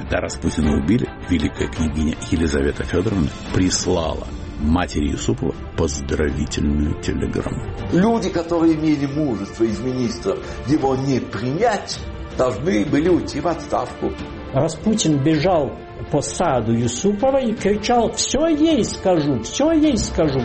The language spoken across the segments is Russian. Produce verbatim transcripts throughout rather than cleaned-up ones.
Когда Распутина убили, великая княгиня Елизавета Федоровна прислала матери Юсупова поздравительную телеграмму. Люди, которые имели мужество из министров его не принять, должны были уйти в отставку. Распутин бежал по саду Юсупова и кричал: «Все ей скажу, все ей скажу».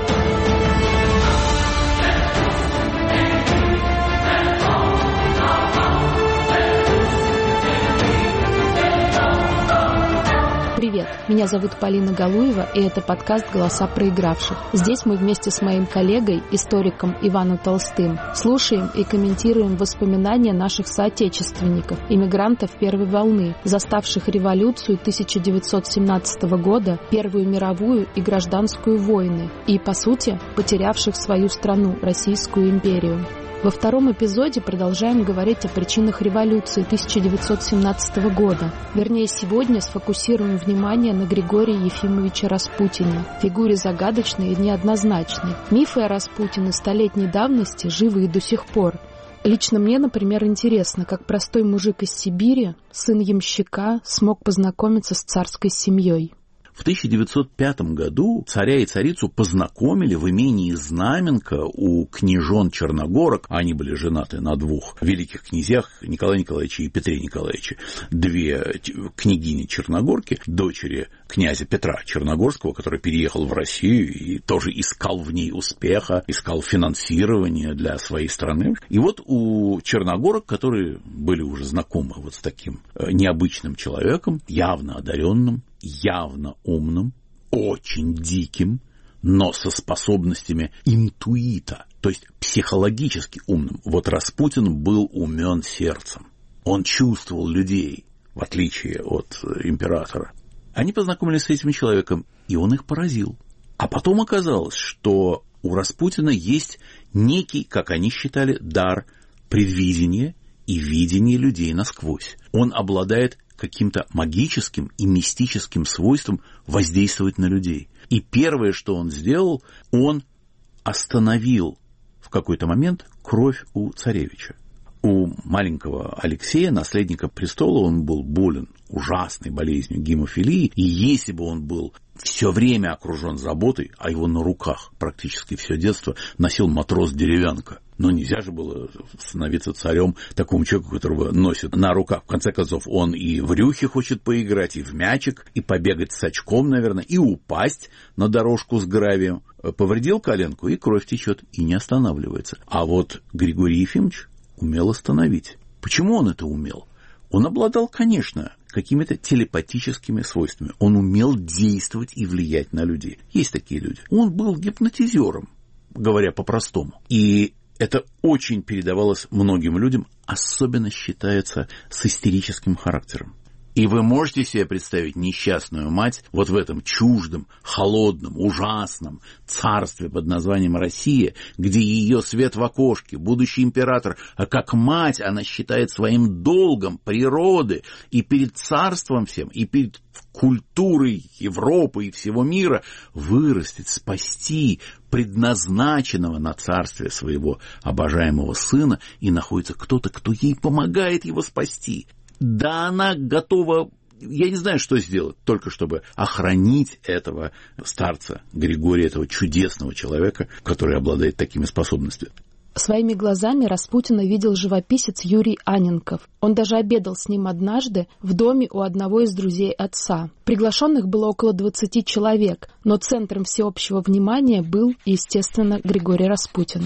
Привет, меня зовут Полина Галуева, и это подкаст «Голоса проигравших». Здесь мы вместе с моим коллегой, историком Иваном Толстым, слушаем и комментируем воспоминания наших соотечественников, иммигрантов первой волны, заставших революцию тысяча девятьсот семнадцатого года, Первую мировую и гражданскую войны, и, по сути, потерявших свою страну, Российскую империю. Во втором эпизоде продолжаем говорить о причинах революции тысяча девятьсот семнадцатого года. Вернее, сегодня сфокусируем внимание на Григории Ефимовиче Распутине, фигуре загадочной и неоднозначной. Мифы о Распутине столетней давности живы и до сих пор. Лично мне, например, интересно, как простой мужик из Сибири, сын ямщика, смог познакомиться с царской семьей. В тысяча девятьсот пятом году царя и царицу познакомили в имении Знаменка у княжон Черногорок. Они были женаты на двух великих князьях, Николае Николаевиче и Петре Николаевиче. Две княгини Черногорки, дочери князя Петра Черногорского, который переехал в Россию и тоже искал в ней успеха, искал финансирование для своей страны. И вот у Черногорок, которые были уже знакомы вот с таким необычным человеком, явно одаренным, явно умным, очень диким, но со способностями интуита, то есть психологически умным. Вот Распутин был умен сердцем. Он чувствовал людей, в отличие от императора. Они познакомились с этим человеком, и он их поразил. А потом оказалось, что у Распутина есть некий, как они считали, дар предвидения и видения людей насквозь. Он обладает каким-то магическим и мистическим свойством воздействовать на людей. И первое, что он сделал, он остановил в какой-то момент кровь у царевича. У маленького Алексея, наследника престола, он был болен ужасной болезнью гемофилии, и если бы он был все время окружен заботой, а его на руках практически все детство носил матрос-деревянка. Но нельзя же было становиться царем такому человеку, которого носит на руках. В конце концов, он и в рюхе хочет поиграть, и в мячик, и побегать с очком, наверное, и упасть на дорожку с гравием. Повредил коленку, и кровь течет, и не останавливается. А вот Григорий Ефимович умел остановить. Почему он это умел? Он обладал, конечно, какими-то телепатическими свойствами. Он умел действовать и влиять на людей. Есть такие люди. Он был гипнотизером, говоря по-простому. И это очень передавалось многим людям, особенно считается с истерическим характером. И вы можете себе представить несчастную мать вот в этом чуждом, холодном, ужасном царстве под названием Россия, где ее свет в окошке, будущий император, а как мать она считает своим долгом природы и перед царством всем, и перед культурой Европы и всего мира вырастить, спасти предназначенного на царствие своего обожаемого сына, и находится кто-то, кто ей помогает его спасти. Да, она готова, я не знаю, что сделать, только чтобы охранить этого старца Григория, этого чудесного человека, который обладает такими способностями. Своими глазами Распутина видел живописец Юрий Анненков. Он даже обедал с ним однажды в доме у одного из друзей отца. Приглашенных было около двадцати человек, но центром всеобщего внимания был, естественно, Григорий Распутин.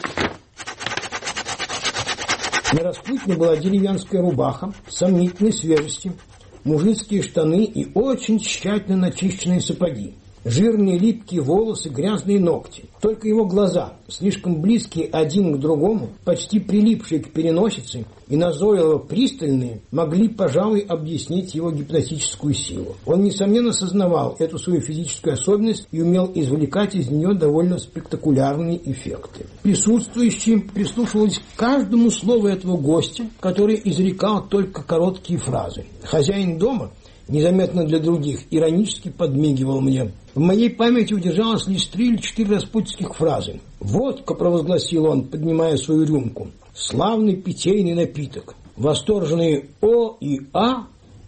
На Распутине была деревянская рубаха сомнительной свежести, мужицкие штаны и очень тщательно начищенные сапоги. Жирные липкие волосы, грязные ногти. Только его глаза, слишком близкие один к другому, почти прилипшие к переносице и назойливо пристальные, могли, пожалуй, объяснить его гипнотическую силу. Он, несомненно, сознавал эту свою физическую особенность и умел извлекать из нее довольно спектакулярные эффекты. Присутствующие прислушивались к каждому слову этого гостя, который изрекал только короткие фразы. Хозяин дома, незаметно для других, иронически подмигивал мне. В моей памяти удержалось лишь три или четыре распутинских фразы. «Водка», — провозгласил он, поднимая свою рюмку, — «славный питейный напиток». Восторженные «О» и «А»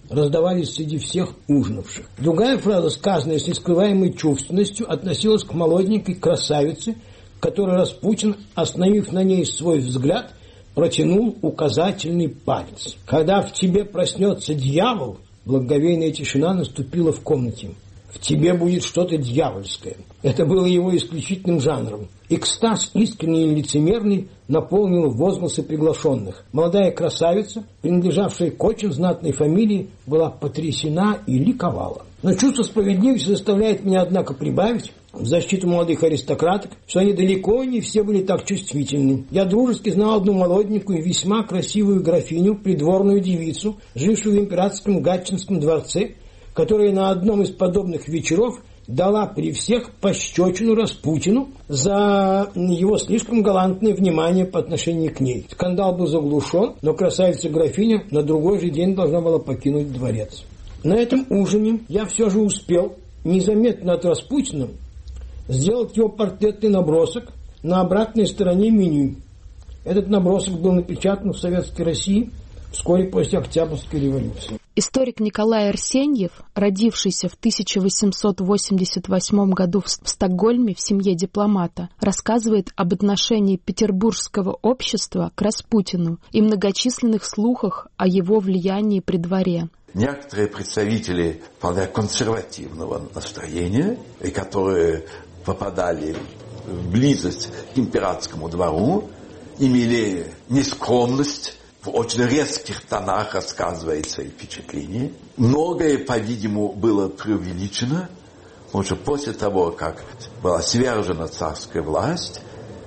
раздавались среди всех ужинавших. Другая фраза, сказанная с нескрываемой чувственностью, относилась к молоденькой красавице, которой Распутин, остановив на ней свой взгляд, протянул указательный палец. Когда в тебе проснется дьявол, благоговейная тишина наступила в комнате. В тебе будет что-то дьявольское. Это было его исключительным жанром. Экстаз, искренний и лицемерный, наполнил возгласы приглашенных. Молодая красавица, принадлежавшая к очень знатной фамилии, была потрясена и ликовала. Но чувство справедливости заставляет меня, однако, прибавить в защиту молодых аристократок, что они далеко не все были так чувствительны. Я дружески знал одну молоденькую, весьма красивую графиню, придворную девицу, жившую в императорском Гатчинском дворце, которая на одном из подобных вечеров дала при всех пощечину Распутину за его слишком галантное внимание по отношению к ней. Скандал был заглушен, но красавица-графиня на другой же день должна была покинуть дворец. На этом ужине я все же успел незаметно от Распутина сделать его портретный набросок на обратной стороне меню. Этот набросок был напечатан в Советской России вскоре после Октябрьской революции. Историк Николай Арсеньев, родившийся в тысяча восемьсот восемьдесят восьмом году в Стокгольме в семье дипломата, рассказывает об отношении петербургского общества к Распутину и многочисленных слухах о его влиянии при дворе. Некоторые представители вполне консервативного настроения, и которые попадали в близость к императорскому двору, имели нескромность в очень резких тонах рассказывает свои впечатления. Многое, по-видимому, было преувеличено, потому что после того, как была свержена царская власть,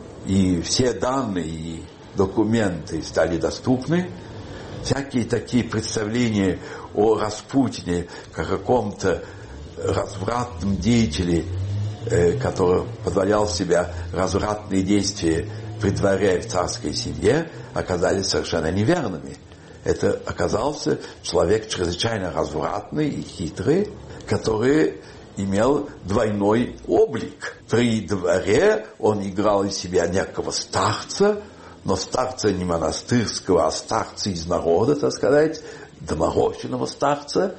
и все данные и документы стали доступны, всякие такие представления о Распутине, как о каком-то развратном деятеле, который позволял себе развратные действия при дворе и в царской семье, оказались совершенно неверными. Это оказался человек чрезвычайно развратный и хитрый, который имел двойной облик. При дворе он играл из себя некого старца, но старца не монастырского, а старца из народа, так сказать, доморощенного старца,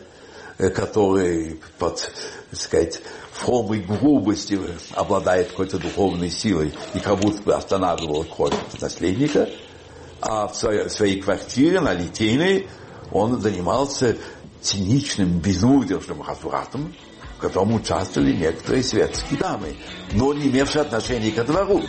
который под, так сказать, формой грубости обладает какой-то духовной силой и как будто бы останавливал кровь наследника. А в своей, в своей квартире на Литейной он занимался циничным, безудержным развратом, в котором участвовали некоторые светские дамы, но не имевшие отношения ко двору.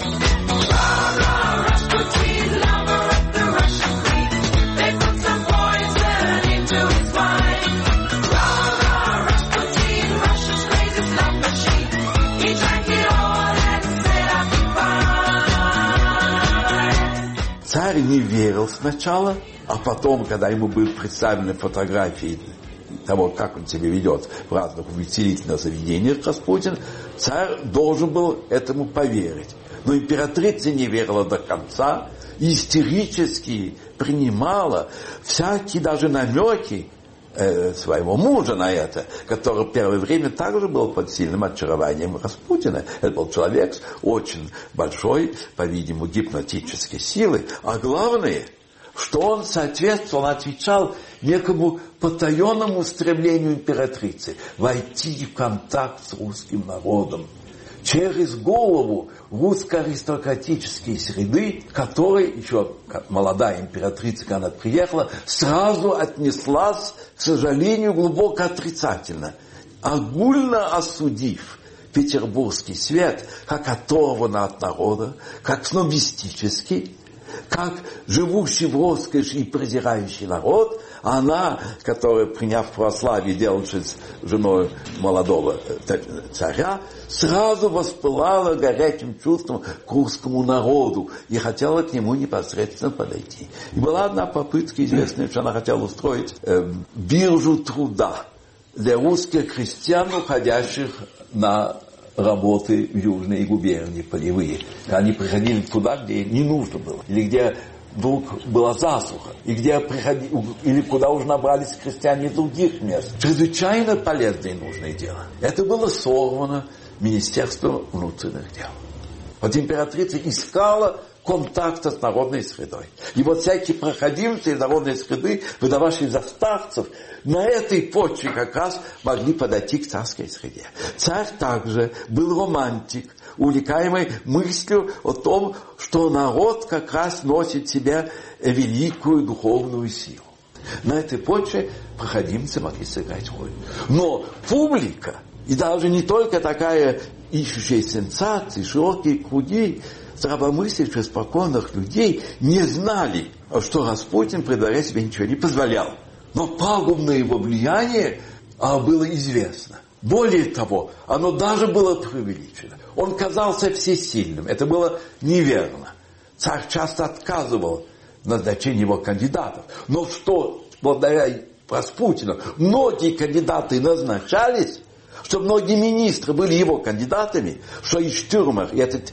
Царь не верил сначала, а потом, когда ему были представлены фотографии того, как он себя ведет в разных увеселительных заведениях, Распутин, царь должен был этому поверить. Но императрица не верила до конца, и истерически принимала всякие даже намеки э, своего мужа на это, который в первое время также был под сильным очарованием Распутина. Это был человек с очень большой, по-видимому, гипнотической силой. А главное, что он соответствовал, он отвечал некому потаенному стремлению императрицы войти в контакт с русским народом через голову русско-аристократические среды, которые еще, как молодая императрица, когда она приехала, сразу отнеслась, к сожалению, глубоко отрицательно, огульно осудив петербургский свет как оторванный от народа, как снобистический, как живущий в роскоши и презирающий народ. А она, которая, приняв православие, делавшись женой молодого царя, сразу воспылала горячим чувством к русскому народу и хотела к нему непосредственно подойти. И была одна попытка известная, что она хотела устроить э, биржу труда для русских крестьян, уходящих на работы в южные губернии полевые. Они приходили туда, где не нужно было, или где вдруг была засуха, и где приходили, или куда уже набрались крестьяне из других мест. Чрезвычайно полезное и нужное дело. Это было сорвано Министерством внутренних дел. Вот императрица искала контакта с народной средой. И вот всякие проходимцы из народной среды, выдававшие за старцев, на этой почве как раз могли подойти к царской среде. Царь также был романтик, увлекаемый мыслью о том, что народ как раз носит в себе великую духовную силу. На этой почве проходимцы могли сыграть роль. Но публика, и даже не только такая ищущая сенсации, широкие круги здравомыслящих, спокойных людей не знали, что Распутин при дворе себе ничего не позволял. Но пагубное его влияние а, было известно. Более того, оно даже было преувеличено. Он казался всесильным. Это было неверно. Царь часто отказывал в назначении его кандидатов. Но что благодаря Распутину многие кандидаты назначались, что многие министры были его кандидатами, что и Штюрмер, и этот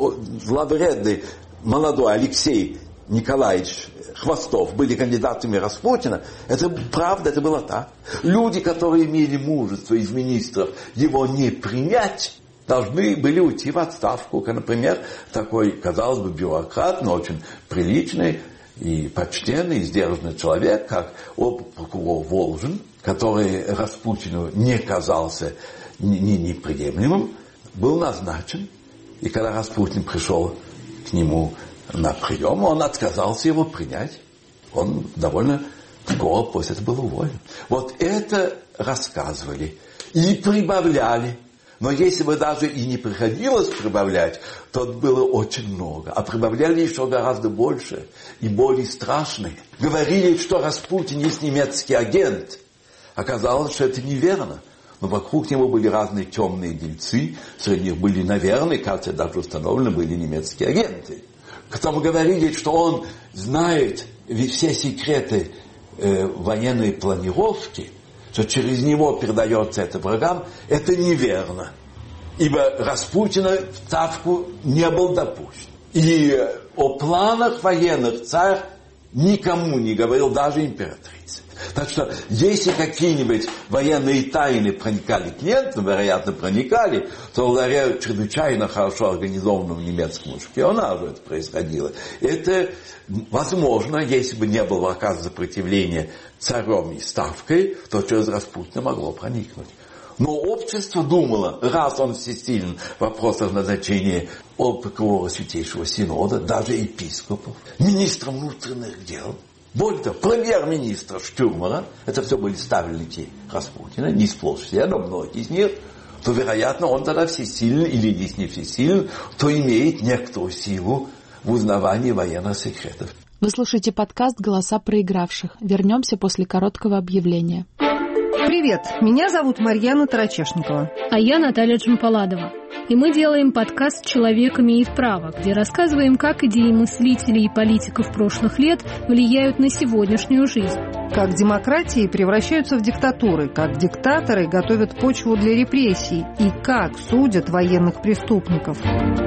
зловредный молодой Алексей Николаевич Хвостов были кандидатами Распутина, это правда, это было так. Люди, которые имели мужество из министров его не принять, должны были уйти в отставку. Как, например, такой, казалось бы, бюрократ, но очень приличный и почтенный, и сдержанный человек, как прокурор Волжин, который Распутину не казался неприемлемым, был назначен. И когда Распутин пришел к нему на прием, он отказался его принять. Он довольно скоро после этого был уволен. Вот это рассказывали и прибавляли. Но если бы даже и не приходилось прибавлять, то было очень много. А прибавляли еще гораздо больше и более страшные. Говорили, что Распутин есть немецкий агент. Оказалось, что это неверно. Но вокруг него были разные темные дельцы. Среди них были, наверное, кажется, даже установлены были немецкие агенты. Которому говорили, что он знает все секреты э, военной планировки, что через него передается это врагам, это неверно. Ибо Распутина в ставку не был допущен. И о планах военных царь никому не говорил, даже императрице. Так что, если какие-нибудь военные тайны проникали к клиентам, вероятно, проникали, то благодаря чрезвычайно хорошо организованному немецкому шпионажу это происходило. Это возможно, если бы не было оказано сопротивления царем и ставкой, то через Распутина могло проникнуть. Но общество думало, раз он всесилен в вопросах назначения прокурора Святейшего Синода, даже епископов, министра внутренних дел, более того, премьер-министра Штюрмера, это все были ставленники Распутина, не сплошь все, но многие из них, то, вероятно, он тогда всесилен, или если не всесилен, то имеет некоторую силу в узнавании военных секретов. Вы слушаете подкаст «Голоса проигравших». Вернемся после короткого объявления. Привет, меня зовут Марьяна Тарачешникова. А я Наталья Джампаладова. И мы делаем подкаст «Человек имеет право», где рассказываем, как идеи мыслителей и политиков прошлых лет влияют на сегодняшнюю жизнь. Как демократии превращаются в диктатуры, как диктаторы готовят почву для репрессий и как судят военных преступников.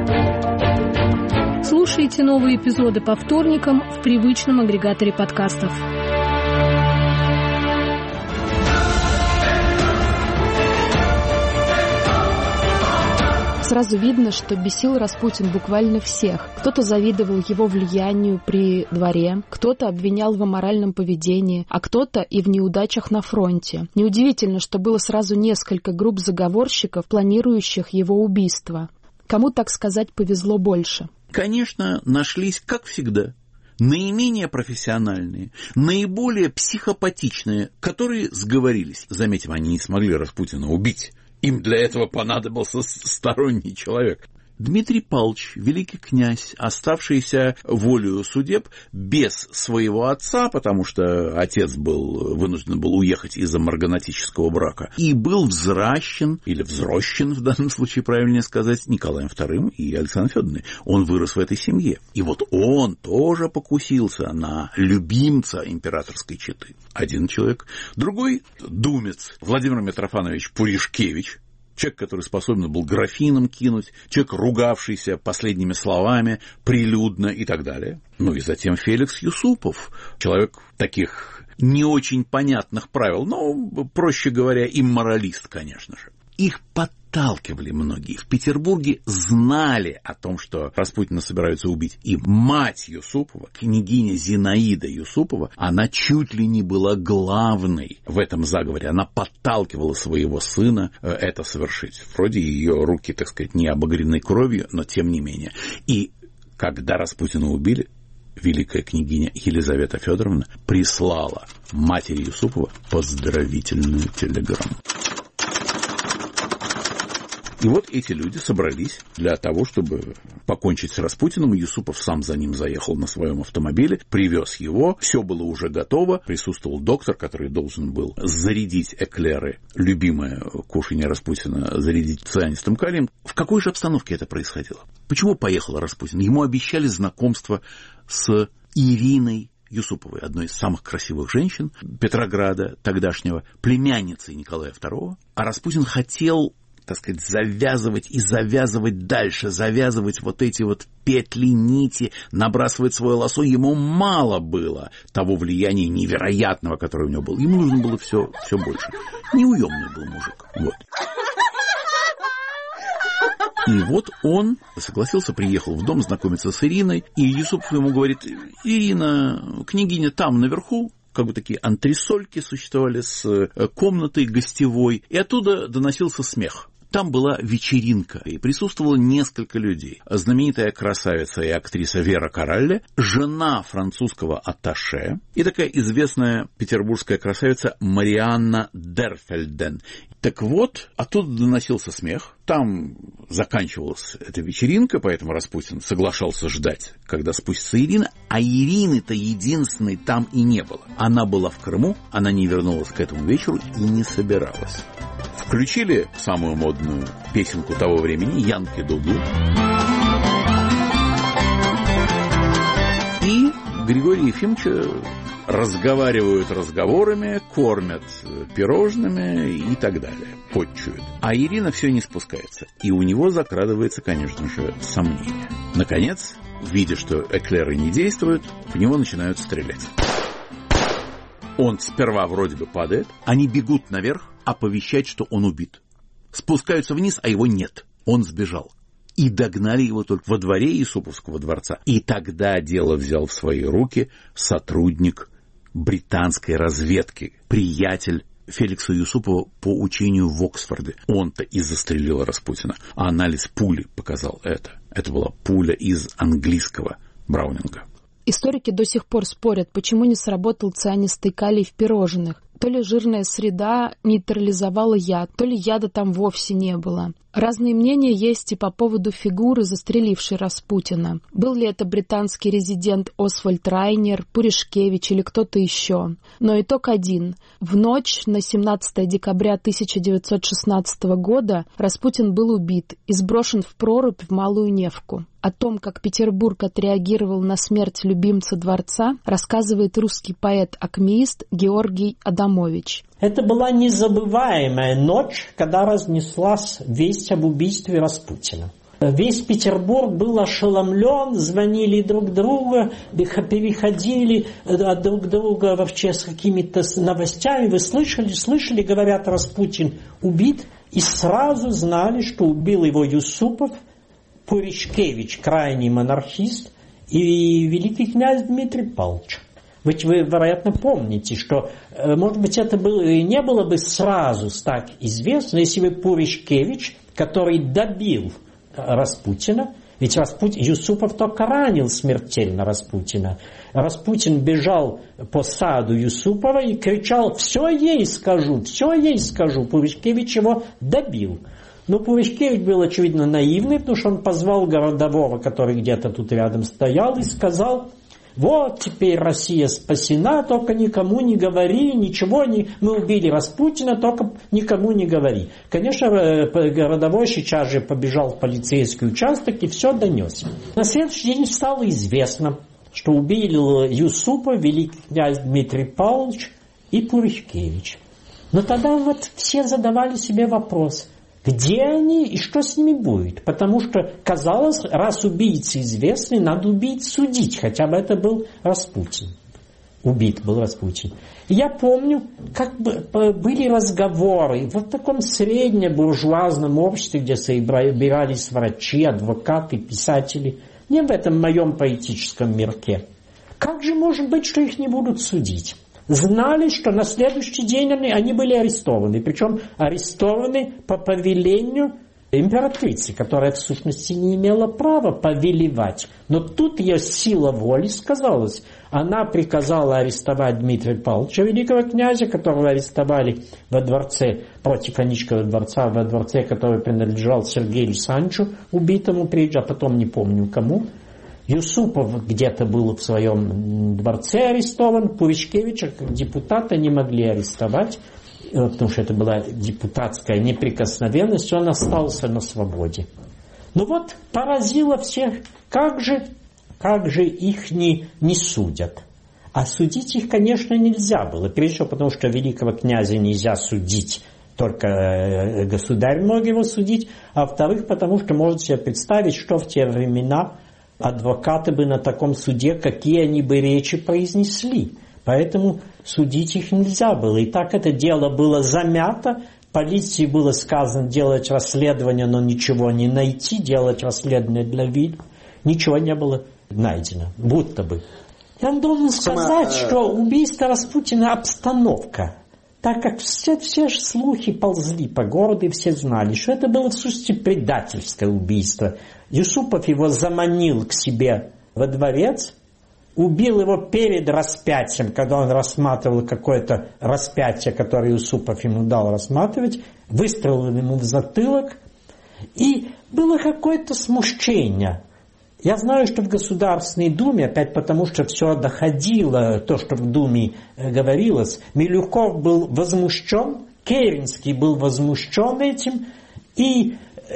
Слушайте новые эпизоды по вторникам в привычном агрегаторе подкастов. Сразу видно, что бесил Распутин буквально всех. Кто-то завидовал его влиянию при дворе, кто-то обвинял в аморальном поведении, а кто-то и в неудачах на фронте. Неудивительно, что было сразу несколько групп заговорщиков, планирующих его убийство. Кому, так сказать, повезло больше? Конечно, нашлись, как всегда, наименее профессиональные, наиболее психопатичные, которые сговорились. Заметим, они не смогли Распутина убить. Им для этого понадобился сторонний человек. Дмитрий Павлович, великий князь, оставшийся волею судеб без своего отца, потому что отец был вынужден был уехать из-за марганатического брака, и был взращен, или взрощен, в данном случае правильнее сказать, Николаем вторым и Александрой Федоровной. Он вырос в этой семье. И вот он тоже покусился на любимца императорской четы. Один человек. Другой думец Владимир Митрофанович Пуришкевич, человек, который способен был графином кинуть, человек, ругавшийся последними словами, прилюдно и так далее. Ну и затем Феликс Юсупов, человек таких не очень понятных правил, но, проще говоря, имморалист, конечно же. Их потом подталкивали многие. В Петербурге знали о том, что Распутина собираются убить. И мать Юсупова, княгиня Зинаида Юсупова, она чуть ли не была главной в этом заговоре. Она подталкивала своего сына это совершить. Вроде ее руки, так сказать, не обогрены кровью, но тем не менее. И когда Распутина убили, великая княгиня Елизавета Федоровна прислала матери Юсупова поздравительную телеграмму. И вот эти люди собрались для того, чтобы покончить с Распутиным. Юсупов сам за ним заехал на своем автомобиле, привез его. Все было уже готово. Присутствовал доктор, который должен был зарядить эклеры, любимое кушанье Распутина, зарядить цианистым калием. В какой же обстановке это происходило? Почему поехал Распутин? Ему обещали знакомство с Ириной Юсуповой, одной из самых красивых женщин Петрограда тогдашнего, племянницей Николая второго. А Распутин хотел, так сказать, завязывать и завязывать дальше, завязывать вот эти вот петли, нити, набрасывать свое лосо. Ему мало было того влияния невероятного, которое у него было. Ему нужно было все, все больше. Неуемный был мужик. Вот. И вот он согласился, приехал в дом знакомиться с Ириной, и Юсупов ему говорит: Ирина, княгиня там наверху, как бы такие антресольки существовали с комнатой гостевой, и оттуда доносился смех. Там была вечеринка, и присутствовало несколько людей. Знаменитая красавица и актриса Вера Каралле, жена французского атташе, и такая известная петербургская красавица Марианна Дерфельден. Так вот, оттуда доносился смех, там заканчивалась эта вечеринка, поэтому Распутин соглашался ждать, когда спустится Ирина, а Ирины-то единственной там и не было. Она была в Крыму, она не вернулась к этому вечеру и не собиралась. Включили самую модную песенку того времени «Янки Дуду». И Григория Ефимовича разговаривают разговорами, кормят пирожными и так далее, подчуют. А Ирина все не спускается. И у него закрадывается, конечно же, сомнение. Наконец, видя, что эклеры не действуют, в него начинают стрелять. Он сперва вроде бы падает, они бегут наверх оповещать, что он убит. Спускаются вниз, а его нет. Он сбежал. И догнали его только во дворе Юсуповского дворца. И тогда дело взял в свои руки сотрудник британской разведки, приятель Феликса Юсупова по учению в Оксфорде. Он-то и застрелил Распутина. А анализ пули показал это. Это была пуля из английского Браунинга. Историки до сих пор спорят, почему не сработал цианистый калий в пирожных. То ли жирная среда нейтрализовала яд, то ли яда там вовсе не было. Разные мнения есть и по поводу фигуры, застрелившей Распутина. Был ли это британский резидент Освальд Райнер, Пуришкевич или кто-то еще. Но итог один. В ночь на семнадцатое декабря тысяча девятьсот шестнадцатого года Распутин был убит и сброшен в прорубь в Малую Невку. О том, как Петербург отреагировал на смерть любимца дворца, рассказывает русский поэт-акмеист Георгий Адамович. Это была незабываемая ночь, когда разнеслась весть об убийстве Распутина. Весь Петербург был ошеломлен, звонили друг другу, переходили друг друга вообще с какими-то новостями. Вы слышали, слышали, говорят, Распутин убит, и сразу знали, что убил его Юсупов, Пуришкевич, крайний монархист, и великий князь Дмитрий Павлович. Ведь вы, вероятно, помните, что, может быть, это было, не было бы сразу так известно, если бы Пуришкевич, который добил Распутина, ведь Распутин, Юсупов только ранил смертельно Распутина. Распутин бежал по саду Юсупова и кричал: «Все ей скажу, все ей скажу». Пуришкевич его добил. Но Пуришкевич был, очевидно, наивный, потому что он позвал городового, который где-то тут рядом стоял, и сказал: «Вот теперь Россия спасена, только никому не говори, ничего не... Мы убили Распутина, только никому не говори». Конечно, городовой сейчас же побежал в полицейский участок и все донес. На следующий день стало известно, что убили Юсупа, великий князь Дмитрий Павлович и Пуришкевич. Но тогда вот все задавали себе вопрос: где они и что с ними будет? Потому что, казалось, раз убийцы известны, надо убийц судить, хотя бы это был Распутин. убит был Распутин. И я помню, как бы были разговоры в таком среднебуржуазном обществе, где собирались врачи, адвокаты, писатели, не в этом моем поэтическом мирке. Как же может быть, что их не будут судить? Знали, что на следующий день они, они были арестованы, причем арестованы по повелению императрицы, которая в сущности не имела права повелевать. Но тут ее сила воли сказалась. Она приказала арестовать Дмитрия Павловича, великого князя, которого арестовали во дворце, против Аничкова дворца, во дворце, который принадлежал Сергею Санчу, убитому прежде, а потом не помню кому. Юсупов где-то был в своем дворце арестован, Пуришкевича, как депутата, не могли арестовать, потому что это была депутатская неприкосновенность, он остался на свободе. Ну вот, поразило всех, как же, как же их не, не судят. А судить их, конечно, нельзя было, прежде всего потому, что великого князя нельзя судить, только государь мог его судить, а во-вторых, потому что можете себе представить, что в те времена адвокаты бы на таком суде, какие они бы речи произнесли. Поэтому судить их нельзя было. И так это дело было замято. Полиции было сказано делать расследование, но ничего не найти, делать расследование для вида. Ничего не было найдено. Будто бы. Я должен сказать, Сама... что убийство Распутина – обстановка. Так как все, все слухи ползли по городу, и все знали, что это было в сущности предательское убийство. Юсупов его заманил к себе во дворец, убил его перед распятием, когда он рассматривал какое-то распятие, которое Юсупов ему дал рассматривать, выстрелил ему в затылок, и было какое-то смущение. Я знаю, что в Государственной Думе, опять потому что все доходило, то, что в Думе говорилось, Милюков был возмущен, Керенский был возмущен этим, и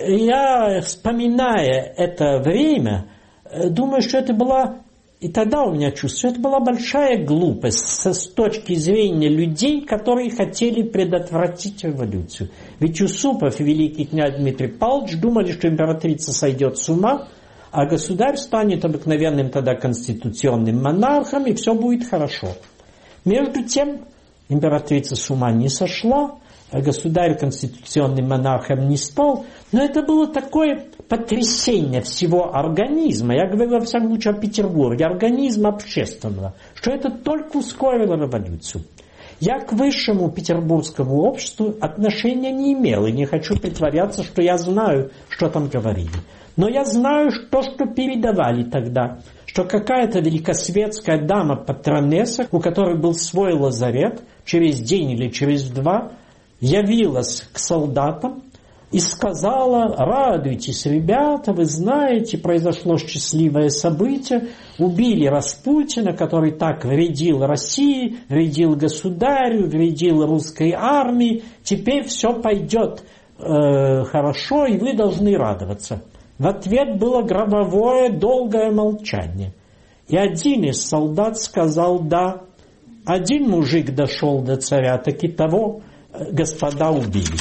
я, вспоминая это время, думаю, что это была, и тогда у меня чувство, это была большая глупость с, с точки зрения людей, которые хотели предотвратить революцию. Ведь Юсупов и великий князь Дмитрий Павлович думали, что императрица сойдет с ума, а государь станет обыкновенным тогда конституционным монархом, и все будет хорошо. Между тем, императрица с ума не сошла, а государь конституционным монархом не стал, но это было такое потрясение всего организма, я говорю, во всяком случае, о Петербурге, организма общественного, что это только ускорило революцию. Я к высшему петербургскому обществу отношения не имел, и не хочу притворяться, что я знаю, что там говорили. Но я знаю то, что передавали тогда, что какая-то великосветская дама-патронесса, у которой был свой лазарет, через день или через два, явилась к солдатам и сказала: радуйтесь, ребята, вы знаете, произошло счастливое событие, убили Распутина, который так вредил России, вредил государю, вредил русской армии, теперь все пойдет э, хорошо, и вы должны радоваться. В ответ было гробовое долгое молчание. И один из солдат сказал: да, один мужик дошел до царя, таки того господа убили.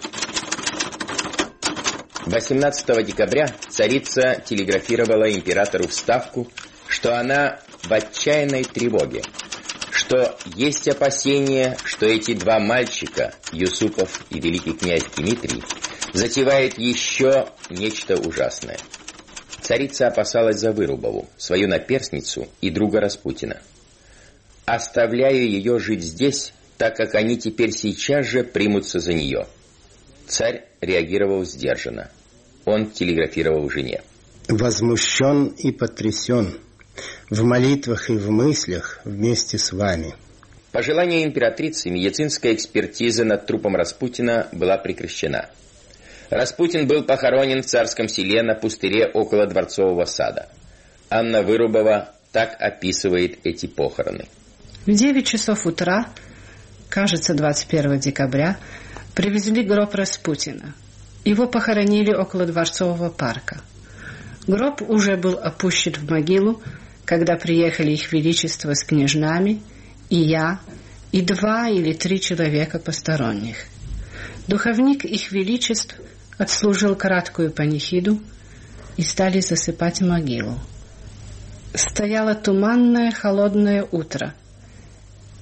восемнадцатого декабря царица телеграфировала императору вставку, что она в отчаянной тревоге, что есть опасение, что эти два мальчика, Юсупов и великий князь Дмитрий, затевает еще нечто ужасное. Царица опасалась за Вырубову, свою наперсницу и друга Распутина. «Оставляю ее жить здесь, так как они теперь сейчас же примутся за нее». Царь реагировал сдержанно. Он телеграфировал жене: «Возмущен и потрясен, в молитвах и в мыслях вместе с вами». По желанию императрицы медицинская экспертиза над трупом Распутина была прекращена. Распутин был похоронен в Царском селе на пустыре около Дворцового сада. Анна Вырубова так описывает эти похороны. В девять часов утра, кажется, двадцать первого декабря, привезли гроб Распутина. Его похоронили около Дворцового парка. Гроб уже был опущен в могилу, когда приехали их величество с княжнами, и я, и два или три человека посторонних. Духовник их величеств отслужил краткую панихиду, и стали засыпать могилу. Стояло туманное холодное утро,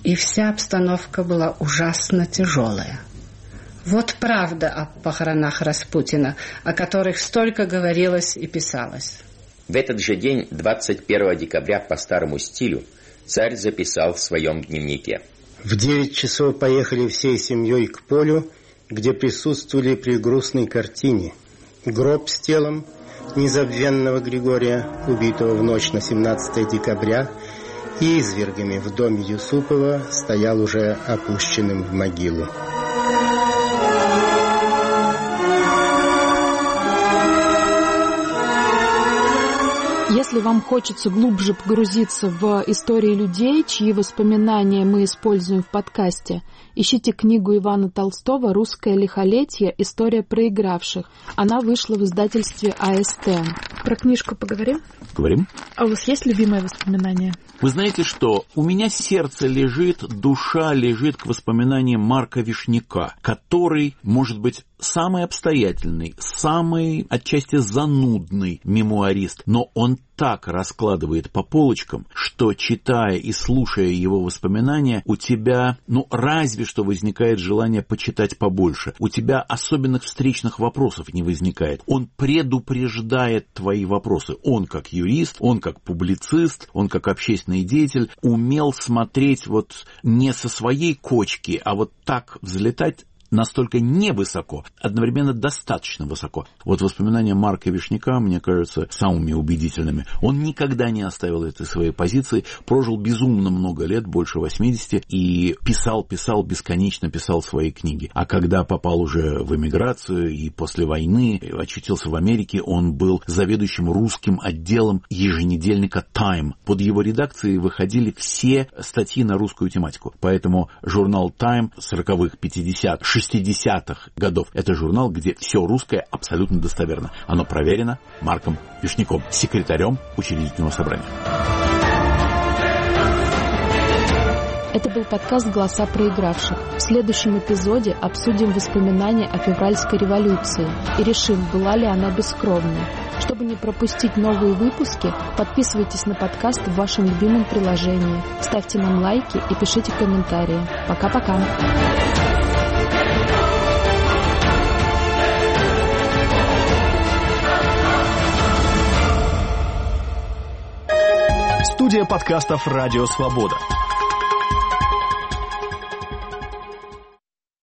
И вся обстановка была ужасно тяжелая. Вот правда о похоронах Распутина, о которых столько говорилось и писалось. В этот же день, двадцать первого декабря, по старому стилю, царь записал в своем дневнике. В девять часов поехали всей семьей к полю, где присутствовали при грустной картине. Гроб с телом незабвенного Григория, убитого в ночь на семнадцатое декабря, и извергами в доме Юсупова стоял уже опущенным в могилу. Если вам хочется глубже погрузиться в истории людей, чьи воспоминания мы используем в подкасте, ищите книгу Ивана Толстого «Русское лихолетие. История проигравших». Она вышла в издательстве А Эс Тэ. Про книжку поговорим? Говорим. А у вас есть любимое воспоминание? Вы знаете что? У меня сердце лежит, душа лежит к воспоминаниям Марка Вишняка, который, может быть, самый обстоятельный, самый отчасти занудный мемуарист, но он так раскладывает по полочкам, что, читая и слушая его воспоминания, у тебя, ну, разве что возникает желание почитать побольше. У тебя особенных встречных вопросов не возникает. Он предупреждает твои вопросы. Он, как юрист, он, как публицист, он, как общественный деятель, умел смотреть вот не со своей кочки, а вот так взлетать настолько невысоко, одновременно достаточно высоко. Вот воспоминания Марка Вишняка, мне кажется, самыми убедительными. Он никогда не оставил этой своей позиции, прожил безумно много лет, больше восьмидесяти, и писал, писал, бесконечно писал свои книги. А когда попал уже в эмиграцию и после войны очутился в Америке, он был заведующим русским отделом еженедельника «Time». Под его редакцией выходили все статьи на русскую тематику. Поэтому журнал «Time» сороковых, пятидесятых, шестидесятых годов. Это журнал, где все русское абсолютно достоверно. Оно проверено Марком Вишняком, секретарем учредительного собрания. Это был подкаст «Голоса проигравших». В следующем эпизоде обсудим воспоминания о февральской революции и решим, была ли она бескровной. Чтобы не пропустить новые выпуски, подписывайтесь на подкаст в вашем любимом приложении, ставьте нам лайки и пишите комментарии. Пока-пока. Студия подкастов «Радио Свобода».